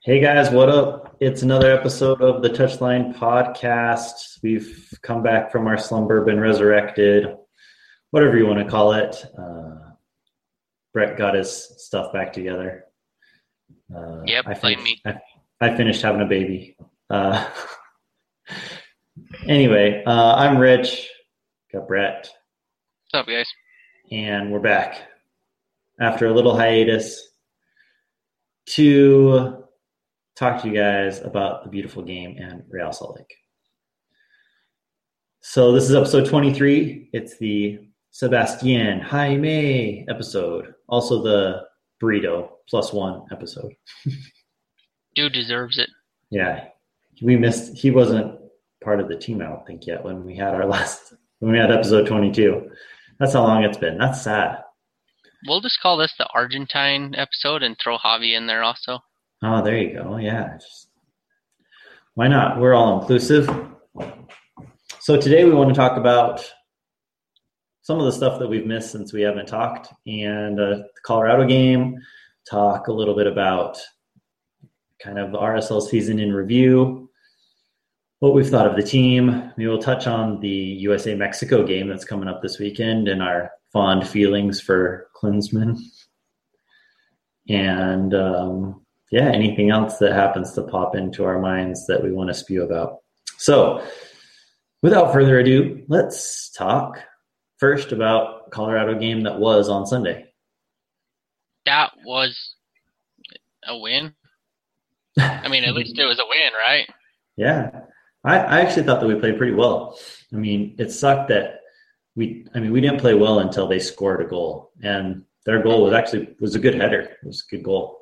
Hey guys, what up? It's another episode of the Touchline Podcast. We've come back from our slumber, been resurrected, whatever you want to call it. Brett got his stuff back together. Yep, I blame finished. me. I finished having a baby. Anyway, I'm Rich. Got Brett, What's up, guys? and we're back after a little hiatus to talk to you guys about the beautiful game and Real Salt Lake. So this is episode 23. It's the Sebastian Jaime episode. Also the Burrito +1 episode. Dude deserves it. Yeah. He wasn't part of the team, I don't think, yet when we had episode 22. That's how long it's been. That's sad. We'll just call this the Argentine episode and throw Javi in there also. Oh, there you go. Yeah. Why not? We're all inclusive. So today we want to talk about some of the stuff that we've missed since we haven't talked, and the Colorado game, talk a little bit about kind of the RSL season in review, what we've thought of the team. We will touch on the USA-Mexico game that's coming up this weekend and our fond feelings for Klinsmann. And anything else that happens to pop into our minds that we want to spew about. So without further ado, let's talk first about Colorado game that was on Sunday. That was a win. I mean, at least it was a win, right? Yeah. I actually thought that we played pretty well. I mean, it sucked that we didn't play well until they scored a goal. And their goal was a good header. It was a good goal.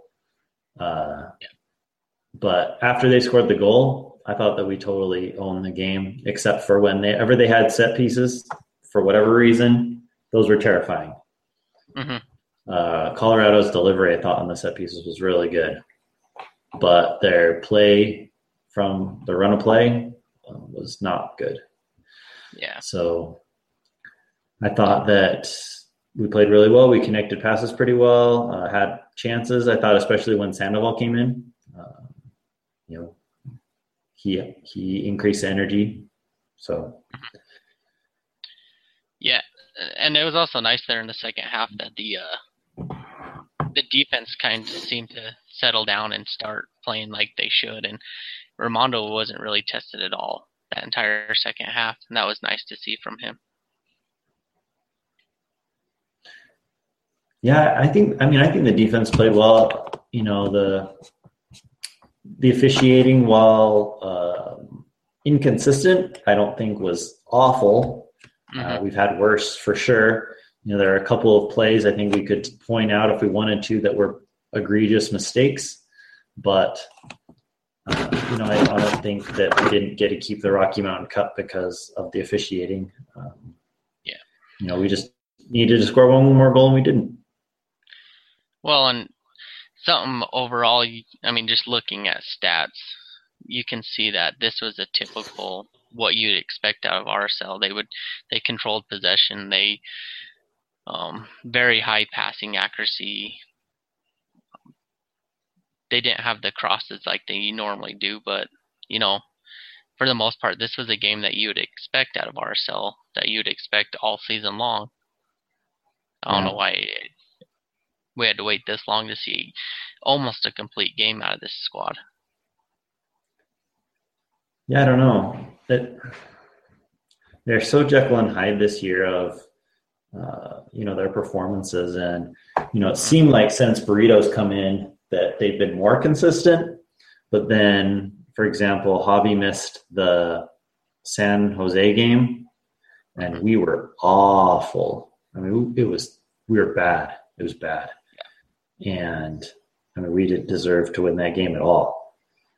But after they scored the goal, I thought that we totally owned the game, except for whenever they had set pieces, for whatever reason, those were terrifying. Mm-hmm. Colorado's delivery, I thought, on the set pieces was really good. But their play from the run of play was not good. Yeah. So I thought that we played really well. We connected passes pretty well, had chances. I thought, especially when Sandoval came in, he increased the energy. So yeah, and it was also nice there in the second half that the defense kind of seemed to settle down and start playing like they should, and Raimondo wasn't really tested at all that entire second half, and that was nice to see from him. Yeah, I think the defense played well. The officiating, while inconsistent, I don't think was awful. Mm-hmm. We've had worse for sure. There are a couple of plays I think we could point out if we wanted to that were egregious mistakes, but I don't think that we didn't get to keep the Rocky Mountain Cup because of the officiating. We just needed to score one more goal and we didn't. Well, and something overall, just looking at stats, you can see that this was a typical what you'd expect out of RSL. They controlled possession. They very high passing accuracy. They didn't have the crosses like they normally do, but for the most part, this was a game that you would expect out of RSL, that you'd expect all season long. I don't know why we had to wait this long to see almost a complete game out of this squad. Yeah, I don't know. They're so Jekyll and Hyde this year of, their performances. And, it seemed like since Burrito's come in that they've been more consistent. But then, for example, Javi missed the San Jose game and we were awful. We were bad. It was bad. And we didn't deserve to win that game at all.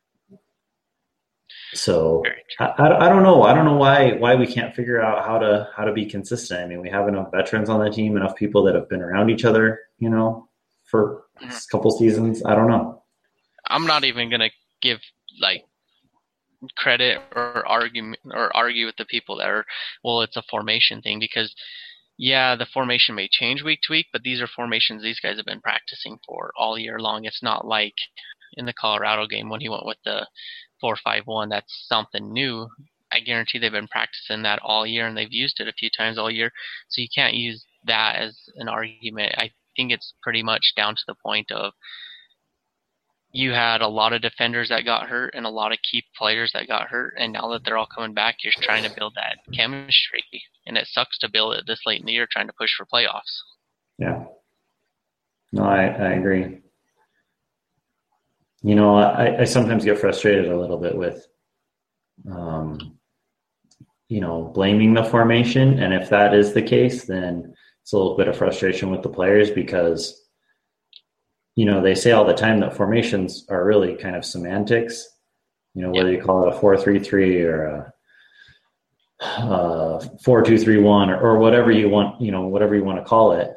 So I don't know. I don't know why we can't figure out how to be consistent. We have enough veterans on the team, enough people that have been around each other, for a couple seasons. I don't know. I'm not even gonna give credit or argue with the people that are, well, it's a formation thing, because yeah, the formation may change week to week, but these are formations these guys have been practicing for all year long. It's not like in the Colorado game when he went with the 4-5-1. That's something new. I guarantee they've been practicing that all year, and they've used it a few times all year. So you can't use that as an argument. I think it's pretty much down to the point of you had a lot of defenders that got hurt and a lot of key players that got hurt, and now that they're all coming back, you're trying to build that chemistry, and it sucks to build it this late in the year trying to push for playoffs. Yeah. No, I agree. You know, I sometimes get frustrated a little bit with, you know, blaming the formation. And if that is the case, then it's a little bit of frustration with the players because, you know, they say all the time that formations are really kind of semantics, you know, whether you call it a 4-3-3 or a 4-2-3-1 or whatever you want, you know, whatever you want to call it.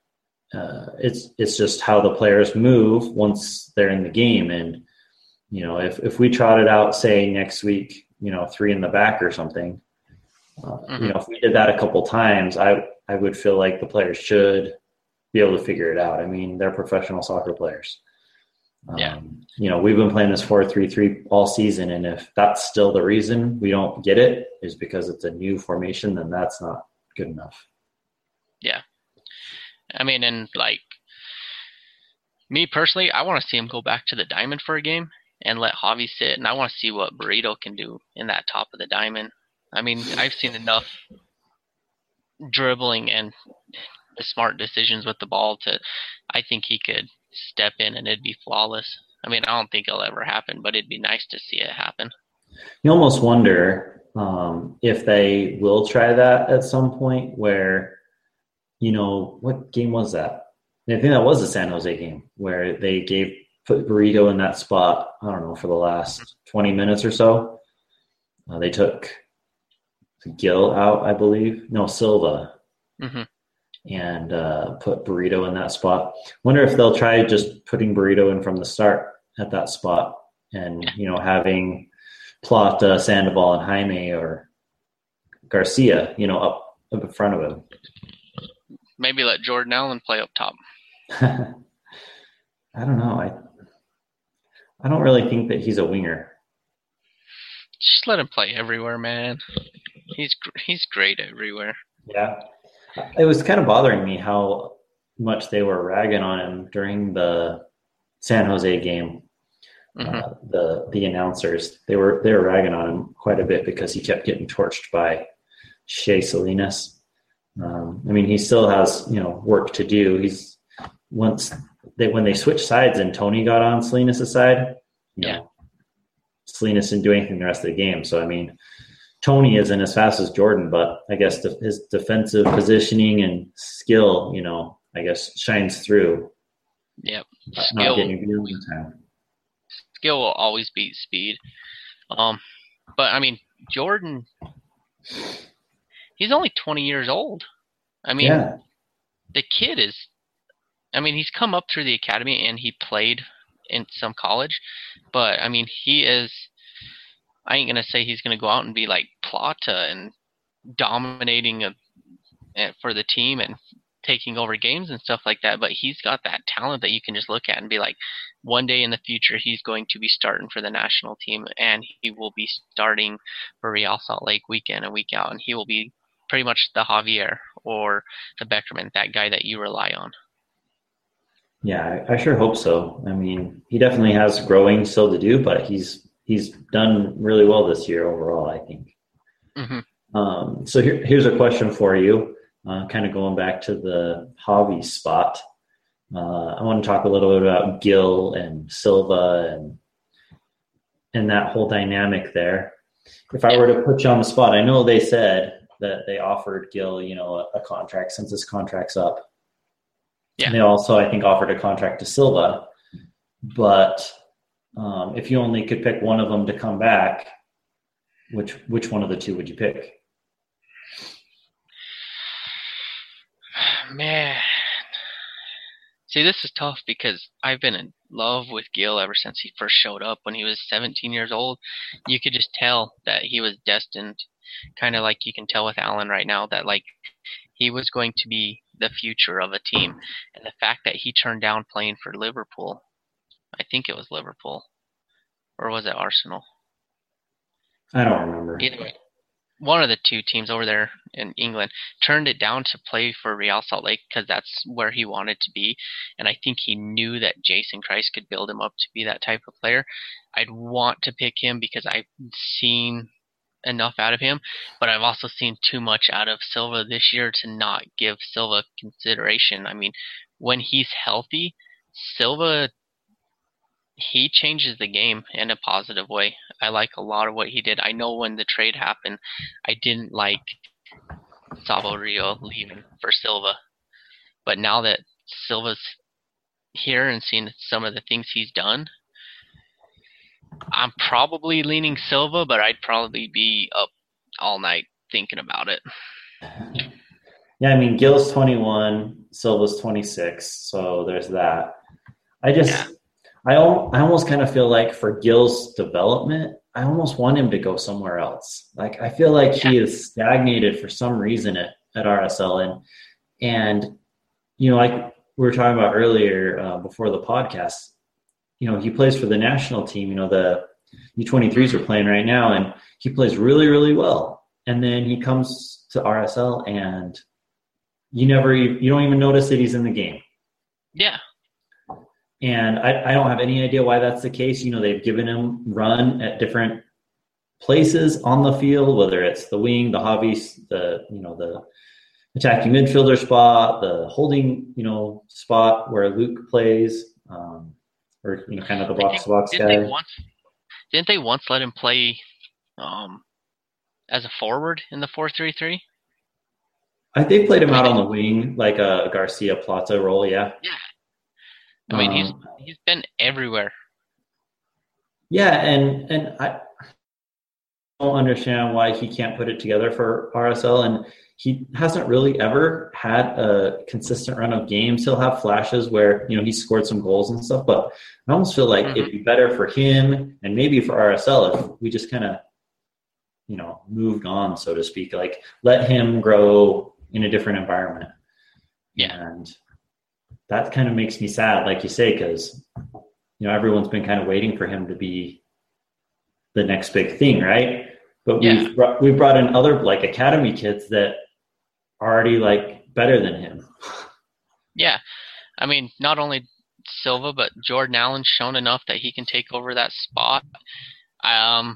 It's just how the players move once they're in the game. And, you know, if we trotted out, say next week, you know, 3 in the back or something, you know, if we did that a couple times, I would feel like the players should be able to figure it out. I mean, they're professional soccer players. You know, we've been playing this 4-3-3 all season. And if that's still the reason we don't get it is because it's a new formation, then that's not good enough. Yeah. I mean, and like me personally, I want to see him go back to the diamond for a game and let Javi sit, and I want to see what Burrito can do in that top of the diamond. I mean, I've seen enough dribbling and the smart decisions with the ball I think he could step in and it'd be flawless. I mean, I don't think it'll ever happen, but it'd be nice to see it happen. You almost wonder if they will try that at some point where, you know, what game was that? I think that was the San Jose game where they put Burrito in that spot, I don't know, for the last 20 minutes or so. They took Gil out, I believe. No, Silva. Mm-hmm. And put Burrito in that spot. Wonder if they'll try just putting Burrito in from the start at that spot and, you know, having Plata, Sandoval, and Jaime or Garcia, you know, up in front of him. Maybe let Jordan Allen play up top. I don't know. I don't really think that he's a winger. Just let him play everywhere, man. He's great everywhere. Yeah. It was kind of bothering me how much they were ragging on him during the San Jose game. Mm-hmm. The announcers, they were ragging on him quite a bit because he kept getting torched by Shea Salinas. I mean, he still has, you know, work to do. When they switched sides and Tony got on Salinas' side, you know, Salinas didn't do anything the rest of the game. So, I mean, Tony isn't as fast as Jordan, but I guess his defensive positioning and skill, you know, I guess shines through. Yep. Not getting viewing time. Skill will always beat speed. But I mean, Jordan, he's only 20 years old. I mean, the kid he's come up through the academy and he played in some college, but I mean, I ain't going to say he's going to go out and be like Plata and dominating for the team and taking over games and stuff like that, but he's got that talent that you can just look at and be like, one day in the future, he's going to be starting for the national team, and he will be starting for Real Salt Lake week in and week out, and he will be pretty much the Javier or the Beckerman, that guy that you rely on. Yeah, I sure hope so. I mean, he definitely has growing still to do, but he's done really well this year overall, I think. Mm-hmm. So here's a question for you, kind of going back to the Javi spot. I want to talk a little bit about Gil and Silva and that whole dynamic there. If I were to put you on the spot, I know they said that they offered Gil, you know, a contract since his contract's up. Yeah. And they also, I think, offered a contract to Silva. But if you only could pick one of them to come back, which one of the two would you pick? Man. See, this is tough because I've been in love with Gil ever since he first showed up when he was 17 years old. You could just tell that he was destined, kind of like you can tell with Allen right now, that like he was going to be the future of a team. And the fact that he turned down playing for Liverpool I think it was Liverpool. Or was it Arsenal? I don't remember. Either way, one of the two teams over there in England turned it down to play for Real Salt Lake because that's where he wanted to be. And I think he knew that Jason Christ could build him up to be that type of player. I'd want to pick him because I've seen enough out of him, but I've also seen too much out of Silva this year to not give Silva consideration. I mean, when he's healthy, Silva, he changes the game in a positive way. I like a lot of what he did. I know when the trade happened, I didn't like Sabo Rio leaving for Silva. But now that Silva's here and seeing some of the things he's done, I'm probably leaning Silva, but I'd probably be up all night thinking about it. Yeah, I mean, Gill's 21, Silva's 26, so there's that. I almost kind of feel like for Gill's development, I almost want him to go somewhere else. Like, I feel like he is stagnated for some reason at RSL. And like we were talking about earlier before the podcast, he plays for the national team. The U23s are playing right now, and he plays really, really well. And then he comes to RSL, and you don't even notice that he's in the game. Yeah. And I don't have any idea why that's the case. They've given him run at different places on the field, whether it's the wing, the hobbies, the attacking midfielder spot, the holding, spot where Luke plays, or kind of the box-to-box guy. Didn't they once let him play as a forward in the 4-3-3? They played him out on the wing, like a Garcia Plata role, yeah. Yeah. I mean, he's been everywhere. Yeah, and I don't understand why he can't put it together for RSL, and he hasn't really ever had a consistent run of games. He'll have flashes where, he scored some goals and stuff, but I almost feel like it'd be better for him and maybe for RSL if we just kind of, moved on, so to speak, like let him grow in a different environment. Yeah. And that kind of makes me sad, like you say, because, everyone's been kind of waiting for him to be the next big thing, right? But we've brought in other like academy kids that are already like better than him. Yeah. I mean, not only Silva, but Jordan Allen's shown enough that he can take over that spot. I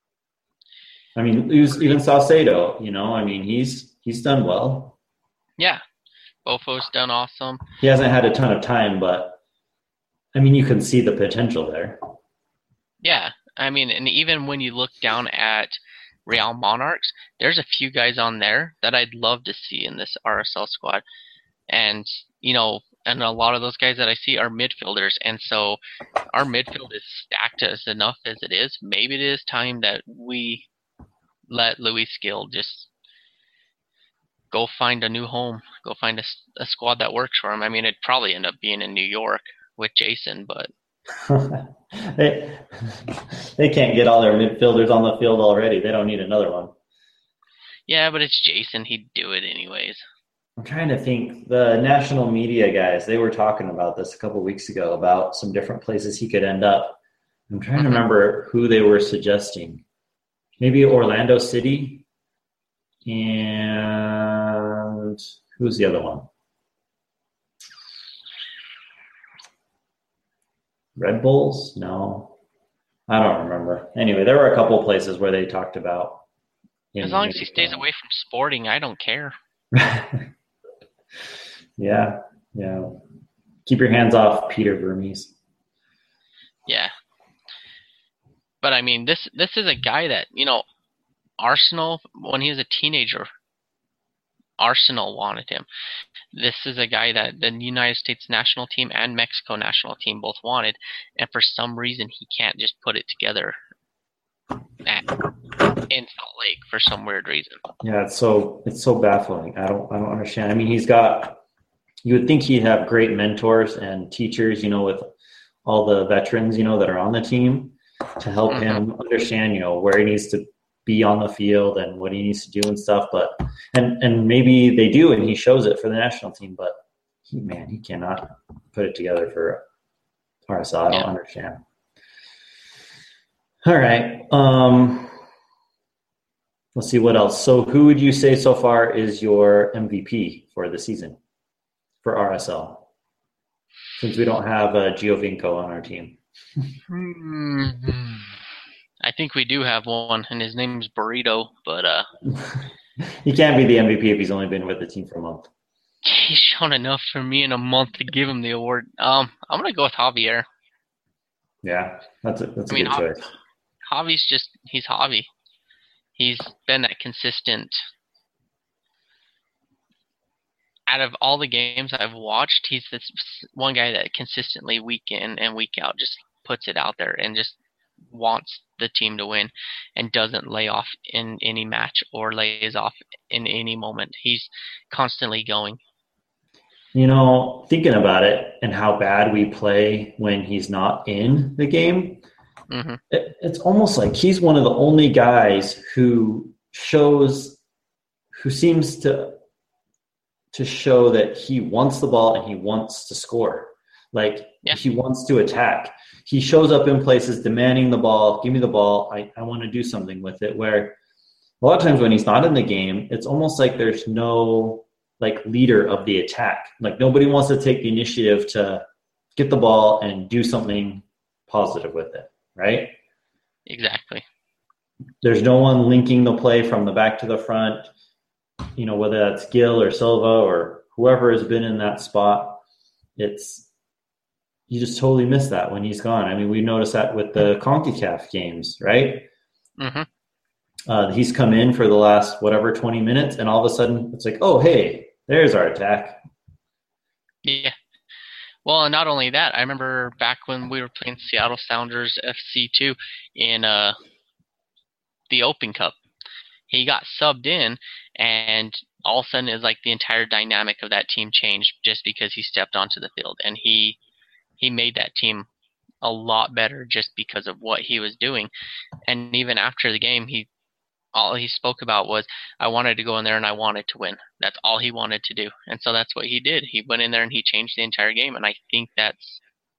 mean, even Saucedo, I mean, he's done well. Yeah. Bofo's done awesome. He hasn't had a ton of time, but I mean, you can see the potential there. Yeah. I mean, and even when you look down at Real Monarchs, there's a few guys on there that I'd love to see in this RSL squad. And, and a lot of those guys that I see are midfielders. And so our midfield is stacked as enough as it is. Maybe it is time that we let Luis Gil just go find a new home, go find a squad that works for him. I mean, it'd probably end up being in New York with Jason, but they can't get all their midfielders on the field already. They don't need another one. Yeah, but it's Jason. He'd do it anyways. I'm trying to think. The national media guys, they were talking about this a couple of weeks ago about some different places he could end up. I'm trying to remember who they were suggesting. Maybe Orlando City. And who's the other one? Red Bulls? No. I don't remember. Anyway, there were a couple places where they talked about. As long as he stays away from Sporting, I don't care. Yeah. Keep your hands off Peter Vermes. Yeah. But I mean, this is a guy that, Arsenal, when he was a teenager, Arsenal wanted him. This is a guy that the United States national team and Mexico national team both wanted, and for some reason he can't just put it together in Salt Lake for some weird reason. Yeah, it's so baffling. I don't understand. I mean, you would think he'd have great mentors and teachers, with all the veterans, that are on the team to help him understand, where he needs to be on the field and what he needs to do and stuff. But and maybe they do, and he shows it for the national team. But he cannot put it together for RSL. I don't Yeah. understand. All right. Let's see what else. So who would you say so far is your MVP for the season for RSL? Since we don't have Giovinco on our team. I think we do have one, and his name's Burrito, but He can't be the MVP if he's only been with the team for a month. he's shown enough for me in a month to give him the award. I'm gonna go with Javier. Yeah, that's a good choice. He's Javi. He's been that consistent. Out of all the games I've watched, he's this one guy that consistently week in and week out just puts it out there and just wants the team to win and doesn't lay off in any match or lays off in any moment. He's constantly going. You know, thinking about it and how bad we play when he's not in the game, it's almost like he's one of the only guys who seems to show that he wants the ball and he wants to score. Like, he wants to attack. He shows up in places demanding the ball. Give me the ball. I want to do something with it. Where a lot of times when he's not in the game, it's almost like there's no leader of the attack. Like, nobody wants to take the initiative to get the ball and do something positive with it, right? Exactly. There's no one linking the play from the back to the front, you know, whether that's Gil or Silva or whoever has been in that spot. You just totally miss that when he's gone. I mean, we noticed that with the CONCACAF games, right? He's come in for the last 20 minutes, and all of a sudden it's like, oh, hey, there's our attack. Yeah. Well, and not only that, I remember back when we were playing Seattle Sounders FC2 in the Open Cup. He got subbed in, and all of a sudden it's like the entire dynamic of that team changed just because he stepped onto the field, and he made that team a lot better just because of what he was doing. And even after the game, all he spoke about was, I wanted to go in there and I wanted to win. That's all he wanted to do. And so that's what he did. He went in there and he changed the entire game. And I think that's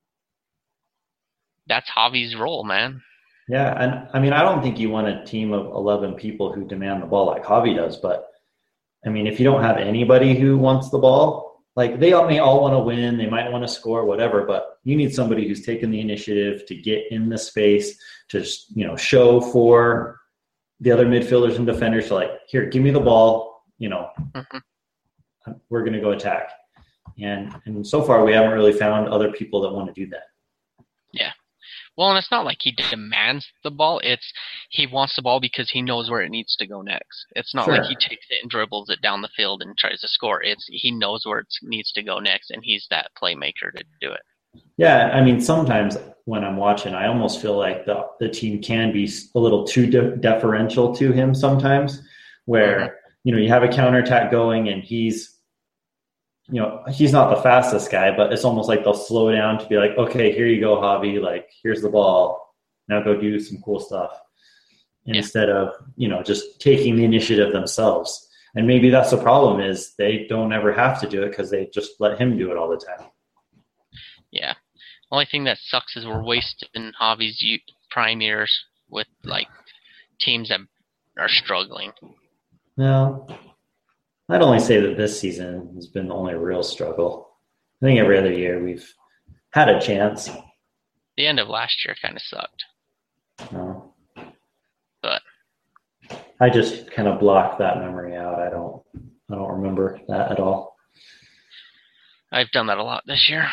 Javi's role, man. Yeah, and I mean, I don't think you want a team of 11 people who demand the ball like Javi does, but I mean, if you don't have anybody who wants the ball, like, they may all want to win, they might want to score, whatever, but you need somebody who's taken the initiative to get in the space, to, you know, show for the other midfielders and defenders to, like, here, give me the ball, you know, we're going to go attack. And so far we haven't really found other people that want to do that. Yeah. Well, and it's not like he demands the ball. He wants the ball because he knows where it needs to go next. It's not like he takes it and dribbles it down the field and tries to score. He knows where it needs to go next, and he's that playmaker to do it. Yeah, I mean, sometimes when I'm watching, I almost feel like the team can be a little too deferential to him sometimes, where, you know, you have a counterattack going and he's not the fastest guy, but it's almost like they'll slow down to be like, okay, here you go, Javi. Like, here's the ball. Now go do some cool stuff. Instead of, you know, just taking the initiative themselves. And maybe that's the problem, is they don't ever have to do it because they just let him do it all the time. Yeah. Only thing that sucks is we're wasting Javi's prime years with, like, teams that are struggling. Well, I'd only say that this season has been the only real struggle. I think every other year we've had a chance. The end of last year kind of sucked. No. But I just kind of blocked that memory out. I don't remember that at all. I've done that a lot this year.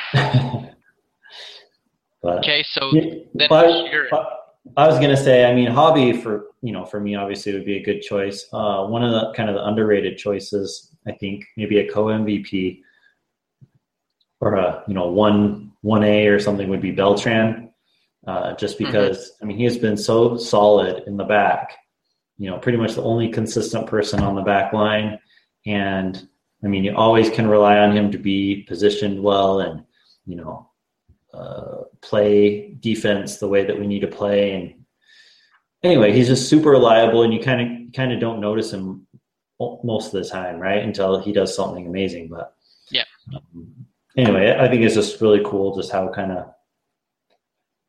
Okay, so then I was gonna say, I mean, Javi for me obviously would be a good choice. One of the kind of the underrated choices, I think, maybe a co-MVP or a 1A or something would be Beltran, just because I mean, he has been so solid in the back. You know, pretty much the only consistent person on the back line, and I mean, you always can rely on him to be positioned well and, you know, play defense the way that we need to play. And anyway, he's just super reliable, and you kind of don't notice him most of the time, right? Until he does something amazing. But yeah. Anyway, I think it's just really cool just how kind of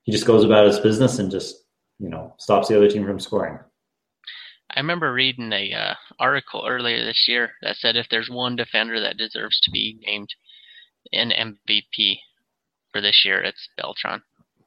he just goes about his business and just, stops the other team from scoring. I remember reading a article earlier this year that said if there's one defender that deserves to be named an MVP for this year, it's Beltran.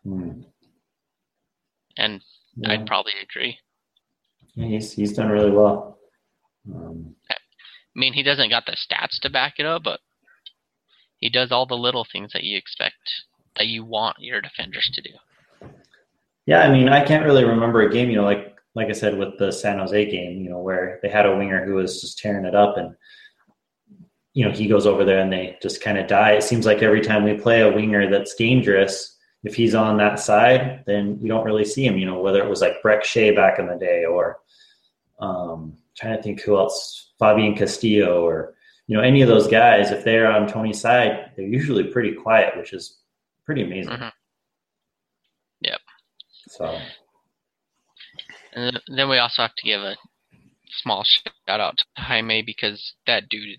And yeah. I'd probably agree. Yeah, he's done really well. I mean, he doesn't got the stats to back it up, but he does all the little things that you expect, that you want your defenders to do. Yeah, I mean, I can't really remember a game, like I said with the San Jose game, where they had a winger who was just tearing it up, and he goes over there and they just kind of die. It seems like every time we play a winger that's dangerous, if he's on that side, then you don't really see him. Whether it was like Brek Shea back in the day, or trying to think who else, Fabian Castillo, or any of those guys. If they're on Tony's side, they're usually pretty quiet, which is pretty amazing. Mm-hmm. Yep. So. And then we also have to give a small shout out to Jaime, because that dude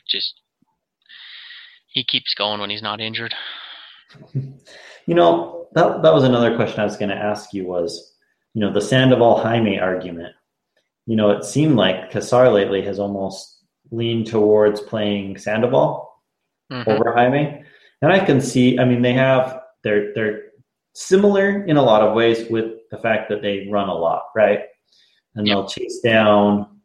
he keeps going when he's not injured. That was another question I was going to ask you was, the Sandoval Jaime argument. It seemed like Cassar lately has almost leaned towards playing Sandoval over Jaime. And I can see, they're similar in a lot of ways with the fact that they run a lot, right? And they'll chase down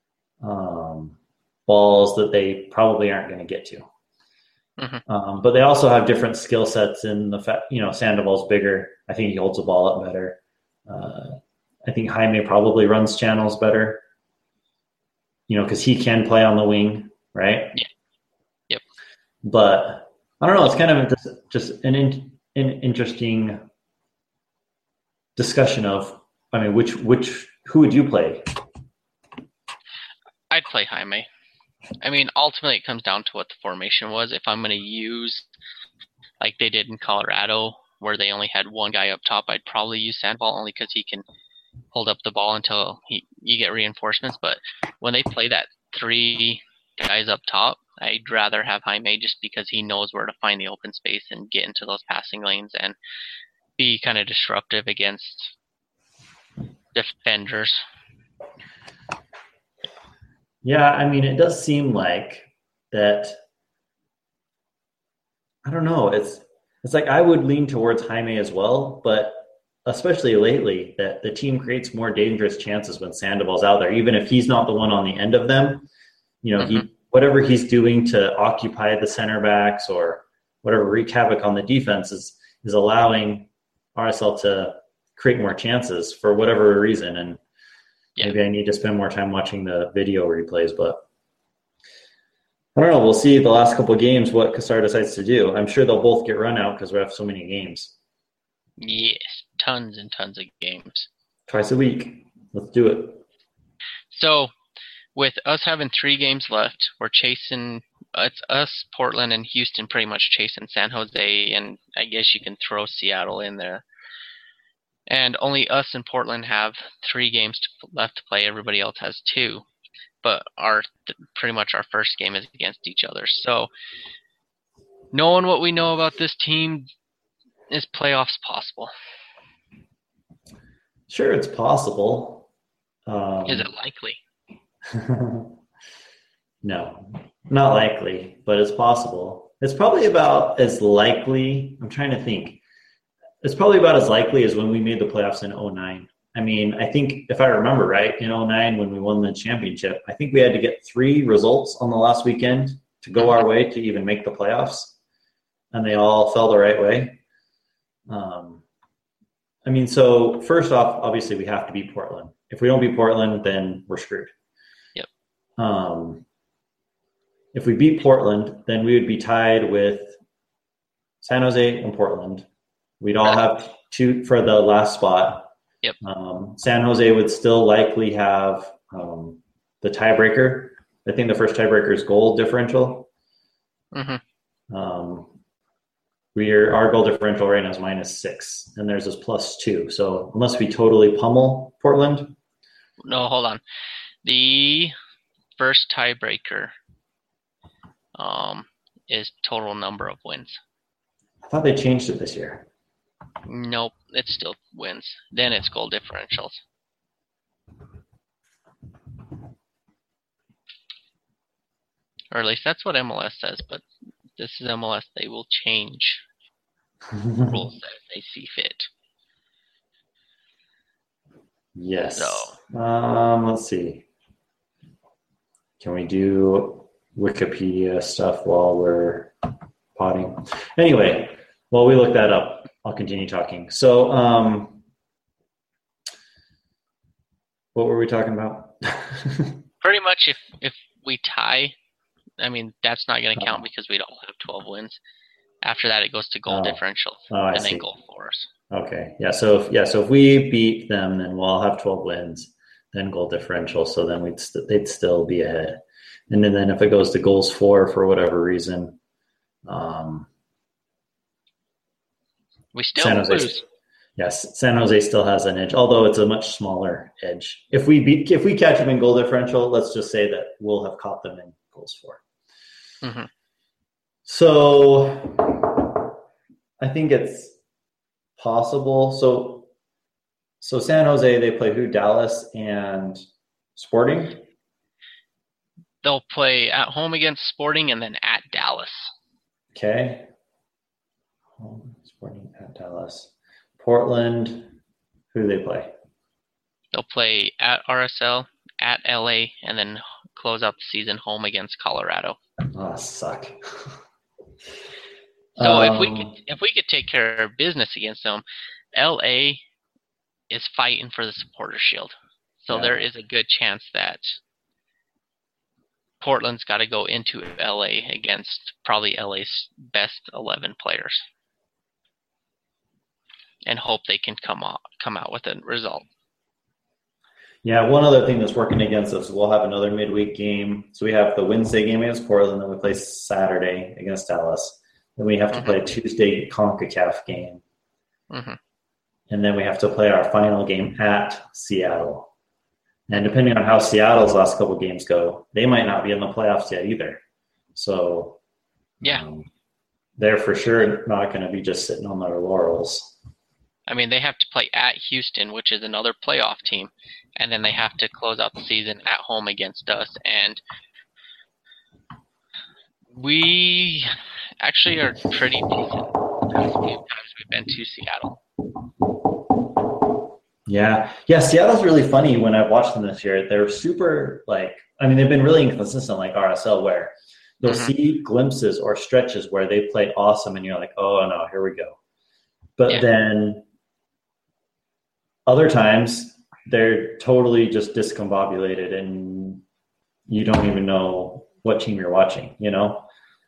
balls that they probably aren't going to get to. But they also have different skill sets in the fact, Sandoval's bigger. I think he holds the ball up better. I think Jaime probably runs channels better, because he can play on the wing, right? Yeah. Yep. But I don't know. It's kind of just an interesting discussion of, who would you play? I'd play Jaime. Ultimately, it comes down to what the formation was. If I'm going to use, like they did in Colorado, where they only had one guy up top, I'd probably use Sandoval only because he can hold up the ball until you get reinforcements. But when they play that 3 guys up top, I'd rather have Jaime, just because he knows where to find the open space and get into those passing lanes and be kind of disruptive against defenders. Yeah, it does seem like that. I don't know. It's like I would lean towards Jaime as well, but especially lately, that the team creates more dangerous chances when Sandoval's out there, even if he's not the one on the end of them. Whatever he's doing to occupy the center backs or whatever, wreak havoc on the defense is allowing RSL to create more chances for whatever reason. And maybe I need to spend more time watching the video replays, but I don't know. We'll see the last couple of games what Cassar decides to do. I'm sure they'll both get run out because we have so many games. Yes, tons and tons of games. Twice a week. Let's do it. So, with us having 3 games left, we're chasing. It's us, Portland, and Houston pretty much chasing San Jose, and I guess you can throw Seattle in there. And only us and Portland have 3 games left to play. Everybody else has 2. But pretty much our first game is against each other. So, knowing what we know about this team, is playoffs possible? Sure, it's possible. Is it likely? No, not likely, but it's possible. It's probably about as likely. I'm trying to think. It's probably about as likely as when we made the playoffs in 2009. I think if I remember right, in 2009 when we won the championship, I think we had to get 3 results on the last weekend to go our way to even make the playoffs, and they all fell the right way. So first off, obviously we have to beat Portland. If we don't beat Portland, then we're screwed. Yep. If we beat Portland, then we would be tied with San Jose and Portland. We'd all have 2 for the last spot. Yep. San Jose would still likely have the tiebreaker. I think the first tiebreaker is goal differential. Our goal differential right now is -6, and theirs is +2. So unless we totally pummel Portland. No, hold on. The first tiebreaker is total number of wins. I thought they changed it this year. Nope, it still wins. Then it's goal differentials. Or at least that's what MLS says, but this is MLS. They will change rules as they see fit. Yes. So, let's see. Can we do Wikipedia stuff while we're potting? Anyway, while we look that up, I'll continue talking. So, what were we talking about? pretty much if we tie, I mean, that's not going to count because we don't have 12 wins. After that, it goes to goal differentials and then goal force. Okay. Yeah. So if we beat them, then we'll have 12 wins, then goal differential. So then they'd still be ahead. And then if it goes to goals for whatever reason, we still lose. Yes, San Jose still has an edge, although it's a much smaller edge. If we catch them in goal differential, let's just say that we'll have caught them in goals for. Mm-hmm. So I think it's possible. So San Jose, they play who? Dallas and Sporting? They'll play at home against Sporting and then at Dallas. Okay. Home, Sporting at Dallas. Portland, who do they play? They'll play at RSL, at LA, and then close out the season home against Colorado. Oh, suck. So if we could take care of business against them, LA is fighting for the Supporters Shield. So there is a good chance that Portland's got to go into LA against probably LA's best 11 players and hope they can come out with a result. Yeah, one other thing that's working against us, we'll have another midweek game. So we have the Wednesday game against Portland, then we play Saturday against Dallas. Then we have to play a Tuesday CONCACAF game. Mm-hmm. And then we have to play our final game at Seattle. And depending on how Seattle's last couple of games go, they might not be in the playoffs yet either. So they're for sure not going to be just sitting on their laurels. I mean, they have to play at Houston, which is another playoff team, and then they have to close out the season at home against us. And we actually are pretty decent the past few times we've been to Seattle. Yeah, Seattle's really funny when I've watched them this year. They're super, they've been really inconsistent like RSL, where you'll see glimpses or stretches where they play awesome and you're like, oh, no, here we go. But then other times they're totally just discombobulated and you don't even know what team you're watching, you know?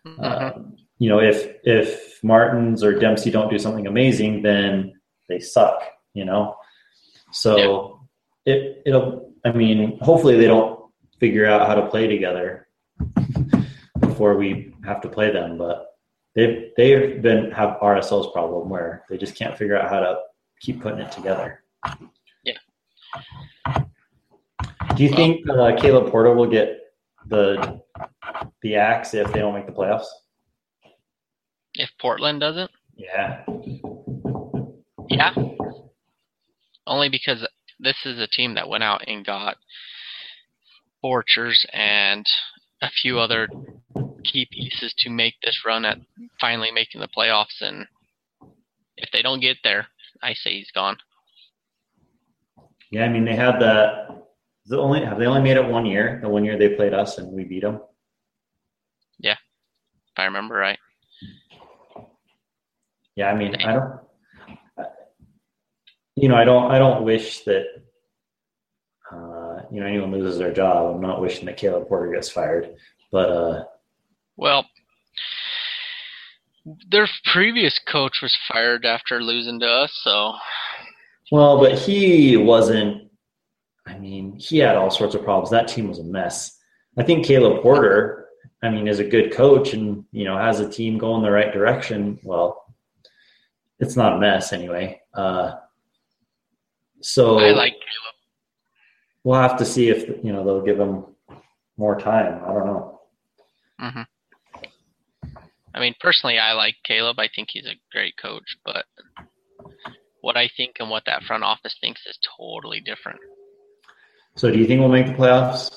If Martins or Dempsey don't do something amazing, then they suck, you know? So hopefully they don't figure out how to play together before we have to play them, but have RSL's problem where they just can't figure out how to keep putting it together. Yeah. Do you think Caleb Porter will get the axe if they don't make the playoffs? If Portland doesn't? Yeah. Yeah. Only because this is a team that went out and got Borchers and a few other key pieces to make this run at finally making the playoffs. And if they don't get there, I say he's gone. Yeah, I mean, they had that. Have they only made it 1 year? The 1 year they played us and we beat them? Yeah, if I remember right. Yeah, I mean, I don't wish that, anyone loses their job. I'm not wishing that Caleb Porter gets fired, but well, their previous coach was fired after losing to us, so. Well, but he wasn't. I mean, he had all sorts of problems. That team was a mess. I think Caleb Porter, is a good coach and has a team going the right direction. Well, it's not a mess anyway. So I like Caleb. We'll have to see if they'll give him more time. I don't know. Mm-hmm. I mean, personally, I like Caleb. I think he's a great coach, but what I think and what that front office thinks is totally different. So do you think we'll make the playoffs?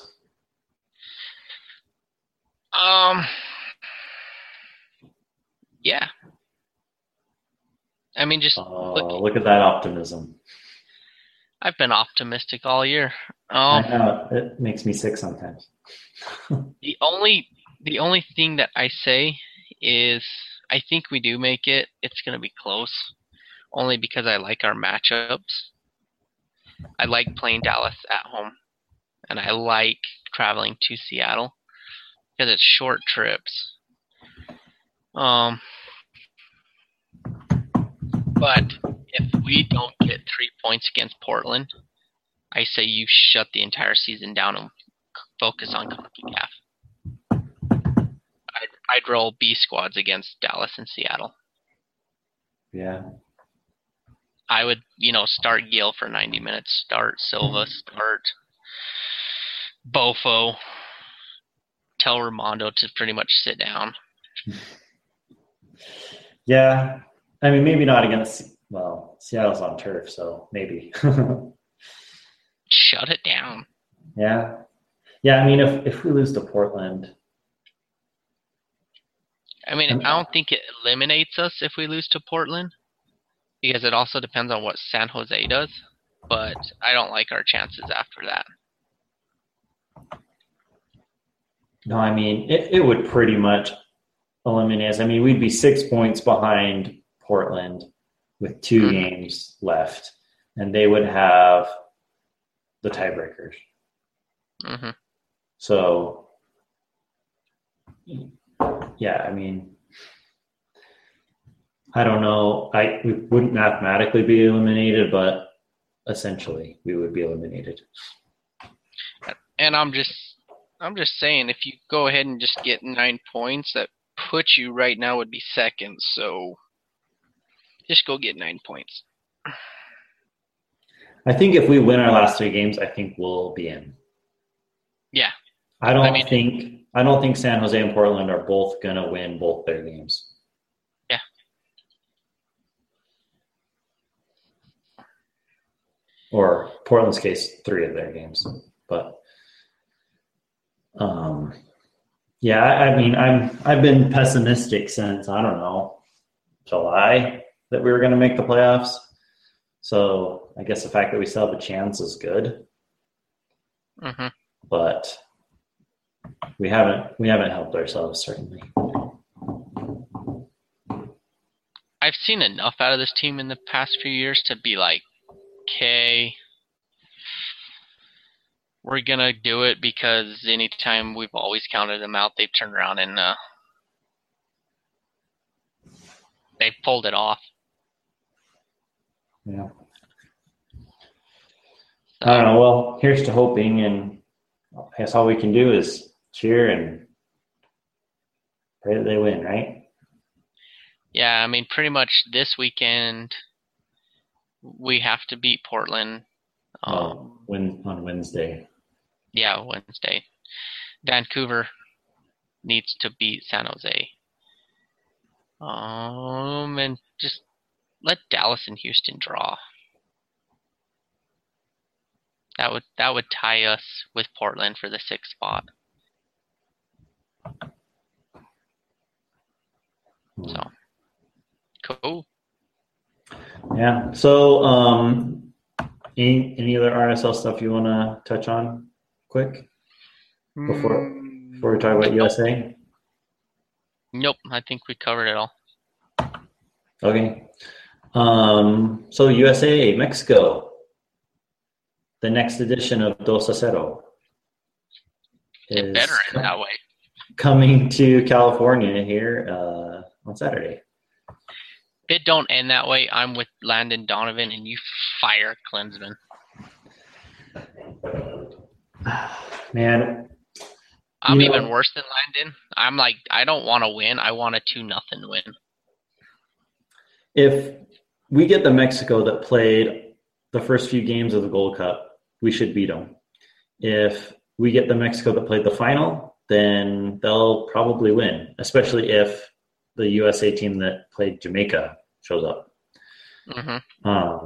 Yeah. I mean, just look at that optimism. I've been optimistic all year. I know, it makes me sick sometimes. The only thing that I say is I think we do make it. It's going to be close, only because I like our matchups. I like playing Dallas at home, and I like traveling to Seattle because it's short trips. But if we don't get 3 points against Portland, I say you shut the entire season down and focus on CONCACAF. I'd roll B squads against Dallas and Seattle. Yeah. I would, start Gil for 90 minutes, start Silva, start Bofo, tell Ramondo to pretty much sit down. Yeah. I mean, maybe not against, Seattle's on turf, so maybe. Shut it down. Yeah. Yeah, I mean, if we lose to Portland. I mean, I don't think it eliminates us if we lose to Portland, because it also depends on what San Jose does, but I don't like our chances after that. No, I mean, it would pretty much eliminate us. I mean, we'd be 6 points behind Portland with 2 games left, and they would have the tiebreakers. Mm-hmm. So, yeah, I mean, I don't know. We wouldn't mathematically be eliminated, but essentially we would be eliminated. And I'm just saying, if you go ahead and just get 9 points, that puts you right now would be second. So just go get 9 points. I think if we win our last 3 games, I think we'll be in. Yeah. I don't think San Jose and Portland are both gonna win both their games. Yeah. Or Portland's case, 3 of their games. But yeah, I mean, I've been pessimistic since, I don't know, July that we were gonna make the playoffs. So I guess the fact that we still have a chance is good. Mm-hmm. But we haven't helped ourselves, certainly. I've seen enough out of this team in the past few years to be like, okay, we're gonna do it, because anytime we've always counted them out, they've turned around and they've pulled it off. Yeah. I don't know. Well, here's to hoping, and I guess all we can do is cheer and pray that they win, right? Yeah, I mean, pretty much this weekend we have to beat Portland. Win on Wednesday. Yeah, Wednesday. Vancouver needs to beat San Jose. And just let Dallas and Houston draw. That would tie us with Portland for the 6th spot. So, cool. Yeah. So, any other RSL stuff you want to touch on quick before we talk about USA? Nope. I think we covered it all. Okay. So USA, Mexico. The next edition of 2-0 It better end that way. Coming to California here on Saturday. If it don't end that way, I'm with Landon Donovan and you fire Klinsman. Man. I'm even worse than Landon. I'm like, I don't want to win. I want a 2-0 win. If we get the Mexico that played the first few games of the Gold Cup, we should beat them. If we get the Mexico that played the final, then they'll probably win, especially if the USA team that played Jamaica shows up. Mm-hmm.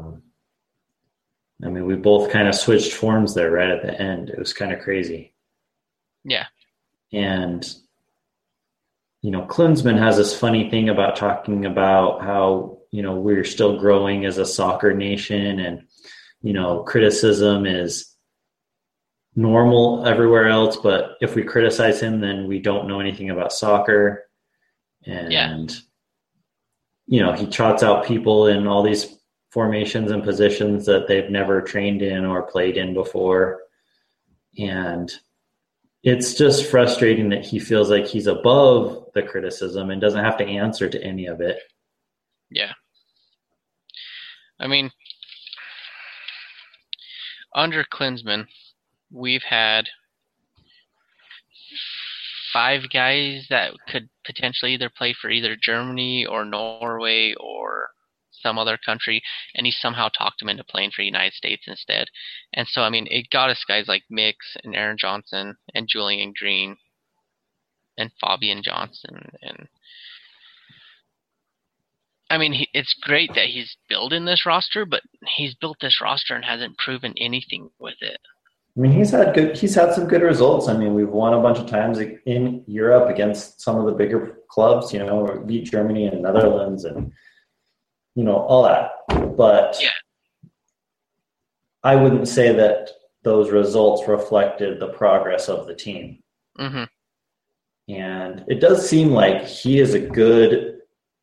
I mean, we both kind of switched forms there right at the end. It was kind of crazy. Yeah. And, Klinsmann has this funny thing about talking about how, we're still growing as a soccer nation, and, criticism is normal everywhere else, but if we criticize him, then we don't know anything about soccer. And, he trots out people in all these formations and positions that they've never trained in or played in before. And it's just frustrating that he feels like he's above the criticism and doesn't have to answer to any of it. Yeah. I mean, under Klinsmann, we've had 5 guys that could potentially either play for either Germany or Norway or some other country, and he somehow talked him into playing for the United States instead. And so, I mean, it got us guys like Mix and Aaron Johnson and Julian Green and Fabian Johnson. And I mean, it's great that he's building this roster, but he's built this roster and hasn't proven anything with it. I mean, he's had some good results. I mean, we've won a bunch of times in Europe against some of the bigger clubs, we beat Germany and Netherlands and, all that. But yeah. I wouldn't say that those results reflected the progress of the team. Mm-hmm. And it does seem like he is a good,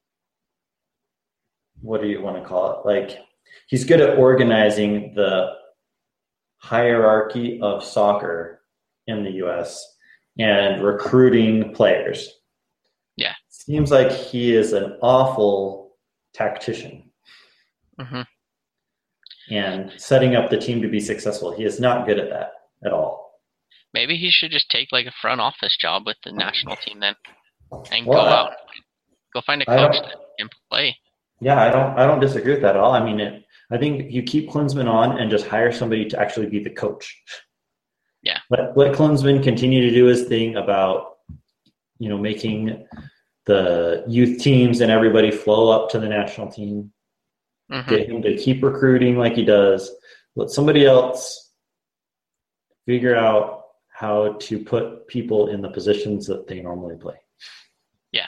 what do you want to call it? Like, he's good at organizing the hierarchy of soccer in the U.S. and recruiting players. Yeah. Seems like he is an awful tactician. Mm-hmm. And setting up the team to be successful. He is not good at that at all. Maybe he should just take like a front office job with the national team then, and go out, go find a coach that can play. Yeah, I don't disagree with that at all. I mean, I think you keep Klinsmann on and just hire somebody to actually be the coach. Yeah. Let Klinsmann continue to do his thing about, making the youth teams and everybody flow up to the national team. Mm-hmm. Get him to keep recruiting like he does. Let somebody else figure out how to put people in the positions that they normally play. Yeah.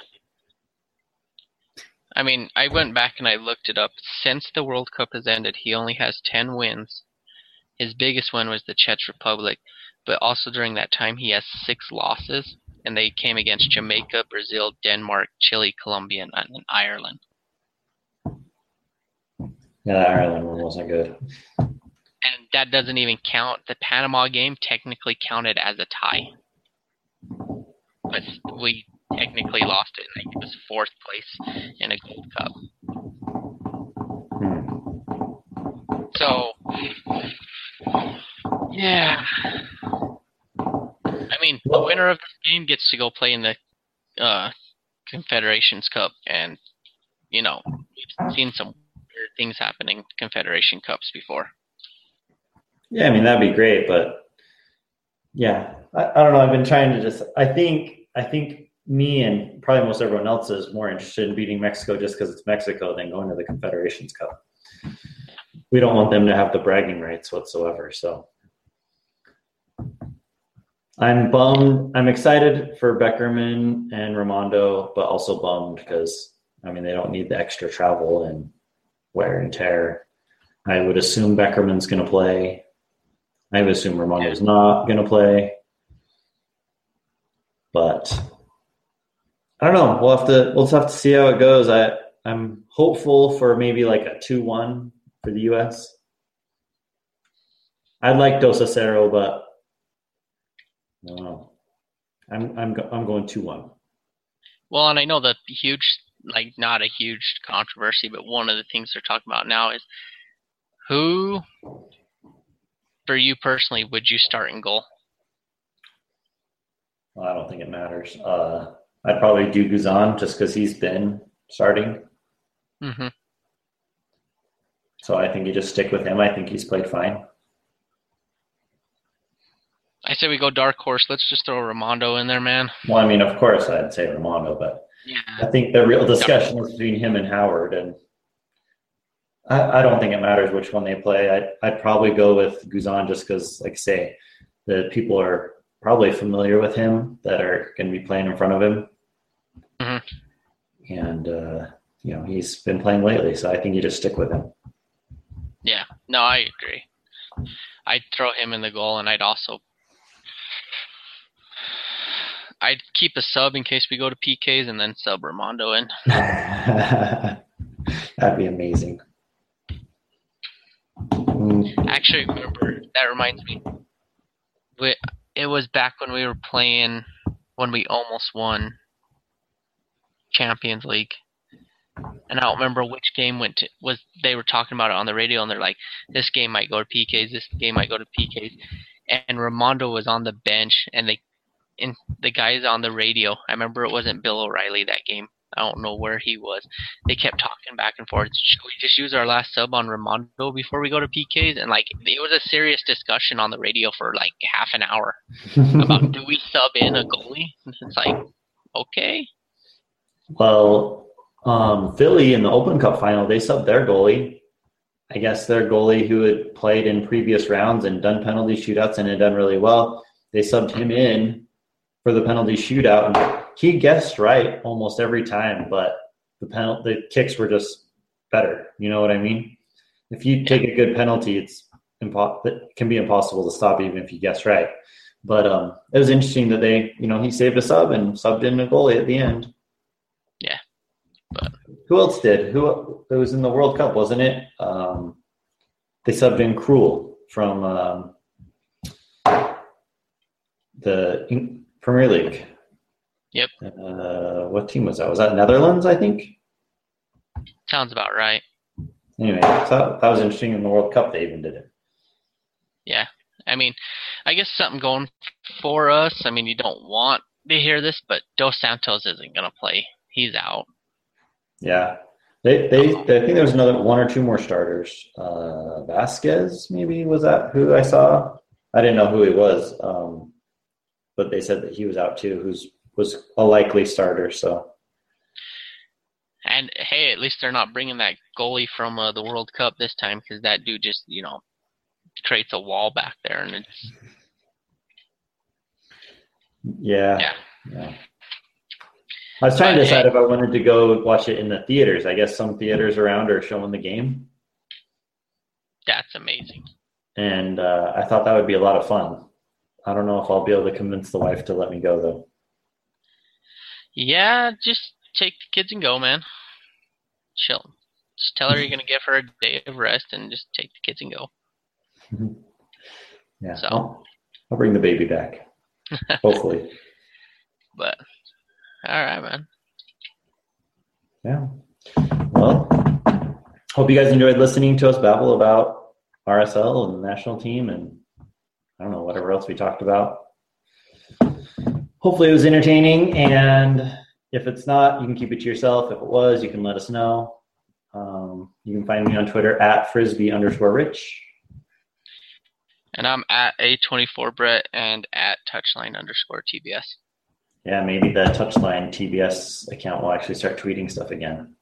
I mean, I went back and I looked it up. Since the World Cup has ended, he only has 10 wins. His biggest win was the Czech Republic, but also during that time he has 6 losses, and they came against Jamaica, Brazil, Denmark, Chile, Colombia, and Ireland. Yeah, the Ireland one wasn't good. And that doesn't even count. The Panama game technically counted as a tie. But we technically lost it. I think it was 4th place in a Gold Cup. So, yeah. I mean, the winner of this game gets to go play in the Confederations Cup. And, we've seen some weird things happening in Confederation Cups before. Yeah, I mean, that'd be great. But, yeah, I don't know. I've been trying to just – I think me and probably most everyone else is more interested in beating Mexico just because it's Mexico than going to the Confederations Cup. We don't want them to have the bragging rights whatsoever. So I'm bummed. I'm excited for Beckerman and Raimondo, but also bummed because, I mean, they don't need the extra travel and wear and tear. I would assume Beckerman's going to play. I would assume Raimondo's not going to play. But I don't know. We'll just have to see how it goes. I'm hopeful for maybe like a 2-1 for the U.S. I'd like Dos a 0, but I don't know. I'm going 2-1. Well, and I know that huge, like not a huge controversy, but one of the things they're talking about now is who, for you personally, would you start in goal? Well, I don't think it matters. I'd probably do Guzan just because he's been starting. Mm-hmm. So I think you just stick with him. I think he's played fine. I say we go dark horse. Let's just throw Raimondo in there, man. Well, I mean, of course I'd say Raimondo, but yeah. I think the real discussion is between him and Howard. And I don't think it matters which one they play. I'd probably go with Guzan just because, like I say, the people are probably familiar with him that are going to be playing in front of him. Mm-hmm. And, he's been playing lately, so I think you just stick with him. Yeah, no, I agree. I'd throw him in the goal, and I'd keep a sub in case we go to PKs and then sub Ramondo in. That'd be amazing. Actually, remember, that reminds me. It was back when we were playing, when we almost won Champions League. And I don't remember which game they were talking about it on the radio, and they're like, this game might go to PKs, this game might go to PKs. And Ramondo was on the bench, and the guys on the radio, I remember it wasn't Bill O'Reilly that game. I don't know where he was. They kept talking back and forth. Should we just use our last sub on Ramondo before we go to PKs? And it was a serious discussion on the radio for half an hour about do we sub in a goalie? And it's like, okay. Well, Philly in the Open Cup final, they subbed their goalie. I guess their goalie who had played in previous rounds and done penalty shootouts and had done really well, they subbed him in for the penalty shootout. And he guessed right almost every time, but the kicks were just better. You know what I mean? If you take a good penalty, it can be impossible to stop even if you guess right. But it was interesting that he saved a sub and subbed in a goalie at the end. Yeah. But who else did? It was in the World Cup, wasn't it? They subbed in Krul from the Premier League. Yep. What team was that? Was that Netherlands, I think? Sounds about right. Anyway, so that was interesting. In the World Cup, they even did it. Yeah. I mean, I guess something going for us. I mean, you don't want to hear this, but Dos Santos isn't going to play. He's out. Yeah. I think there was another one or two more starters. Vasquez, maybe, was that who I saw? I didn't know who he was, but they said that he was out too, was a likely starter. So, and hey, at least they're not bringing that goalie from the World Cup this time, because that dude just creates a wall back there, and it's yeah. I was trying to decide if I wanted to go watch it in the theaters. I guess some theaters around are showing the game. That's amazing. And I thought that would be a lot of fun. I don't know if I'll be able to convince the wife to let me go, though. Yeah, just take the kids and go, man. Chill. Just tell her you're going to give her a day of rest and just take the kids and go. Yeah. So I'll bring the baby back. Hopefully. But, all right, man. Yeah. Well, hope you guys enjoyed listening to us babble about RSL and the national team and I don't know, whatever else we talked about. Hopefully it was entertaining, and if it's not, you can keep it to yourself. If it was, you can let us know. You can find me on Twitter at Frisbee_Rich. And I'm at A24Brett and at Touchline_TBS. Yeah, maybe the Touchline TBS account will actually start tweeting stuff again.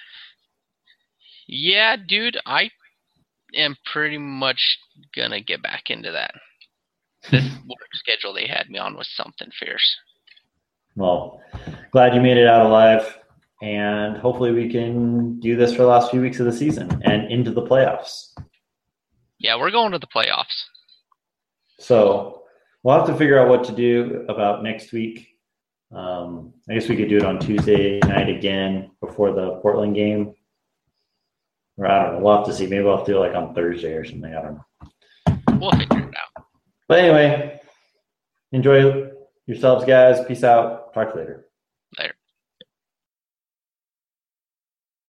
Yeah, dude, I am pretty much going to get back into that. This work schedule they had me on was something fierce. Well, glad you made it out alive, and hopefully we can do this for the last few weeks of the season and into the playoffs. Yeah, we're going to the playoffs. So we'll have to figure out what to do about next week. I guess we could do it on Tuesday night again before the Portland game. Or I don't know. We'll have to see. Maybe we'll have to do it like on Thursday or something. I don't know. We'll figure it out. But anyway, enjoy yourselves, guys. Peace out. Talk to you later.